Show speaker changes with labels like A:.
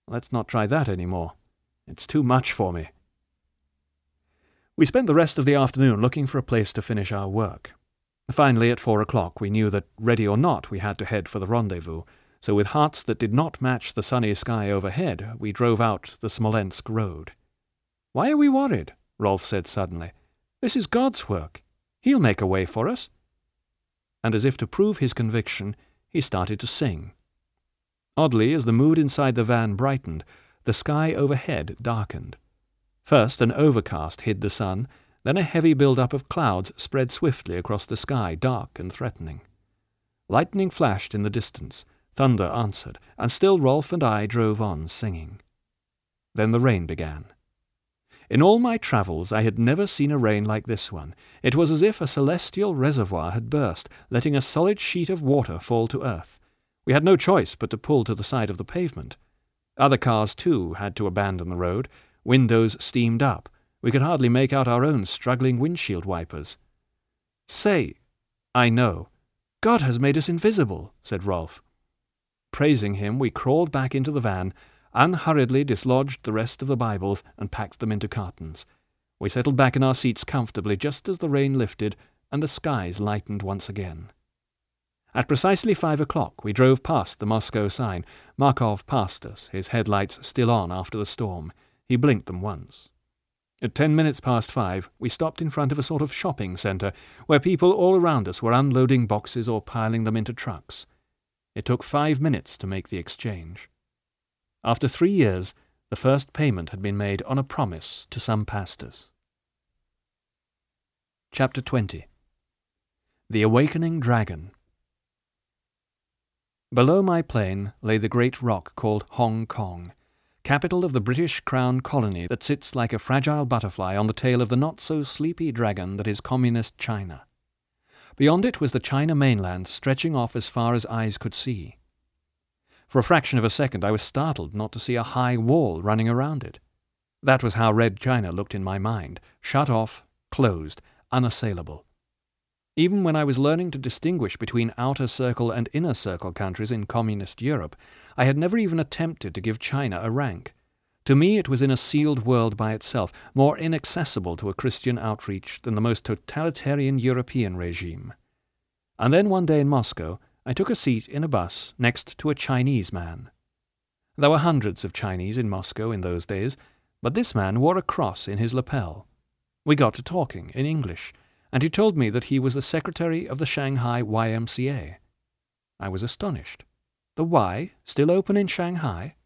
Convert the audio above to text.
A: Let's not try that any more. It's too much for me. We spent the rest of the afternoon looking for a place to finish our work. Finally, at 4 o'clock, we knew that, ready or not, we had to head for the rendezvous, so with hearts that did not match the sunny sky overhead, we drove out the Smolensk road. "Why are we worried?" Rolf said suddenly. "This is God's work. He'll make a way for us." And as if to prove his conviction, he started to sing. Oddly, as the mood inside the van brightened, the sky overhead darkened. First an overcast hid the sun, then a heavy build-up of clouds spread swiftly across the sky, dark and threatening. Lightning flashed in the distance, thunder answered, and still Rolf and I drove on singing. Then the rain began. In all my travels I had never seen a rain like this one. It was as if a celestial reservoir had burst, letting a solid sheet of water fall to earth. We had no choice but to pull to the side of the pavement. Other cars, too, had to abandon the road. Windows steamed up. We could hardly make out our own struggling windshield wipers. "Say, I know. God has made us invisible," said Rolf. Praising him, we crawled back into the van, unhurriedly dislodged the rest of the Bibles and packed them into cartons. We settled back in our seats comfortably just as the rain lifted and the skies lightened once again. At precisely 5 o'clock we drove past the Moscow sign. Markov passed us, his headlights still on after the storm. He blinked them once. At 10 minutes past 5, we stopped in front of a sort of shopping centre, where people all around us were unloading boxes or piling them into trucks. It took 5 minutes to make the exchange. After 3 years, the first payment had been made on a promise to some pastors. Chapter 20. The Awakening Dragon. Below my plane lay the great rock called Hong Kong, capital of the British Crown colony that sits like a fragile butterfly on the tail of the not-so-sleepy dragon that is communist China. Beyond it was the China mainland stretching off as far as eyes could see. For a fraction of a second I was startled not to see a high wall running around it. That was how Red China looked in my mind, shut off, closed, unassailable. Even when I was learning to distinguish between outer circle and inner circle countries in communist Europe, I had never even attempted to give China a rank. To me it was in a sealed world by itself, more inaccessible to a Christian outreach than the most totalitarian European regime. And then one day in Moscow, I took a seat in a bus next to a Chinese man. There were hundreds of Chinese in Moscow in those days, but this man wore a cross in his lapel. We got to talking in English, and he told me that he was the secretary of the Shanghai YMCA. I was astonished. The Y still open in Shanghai?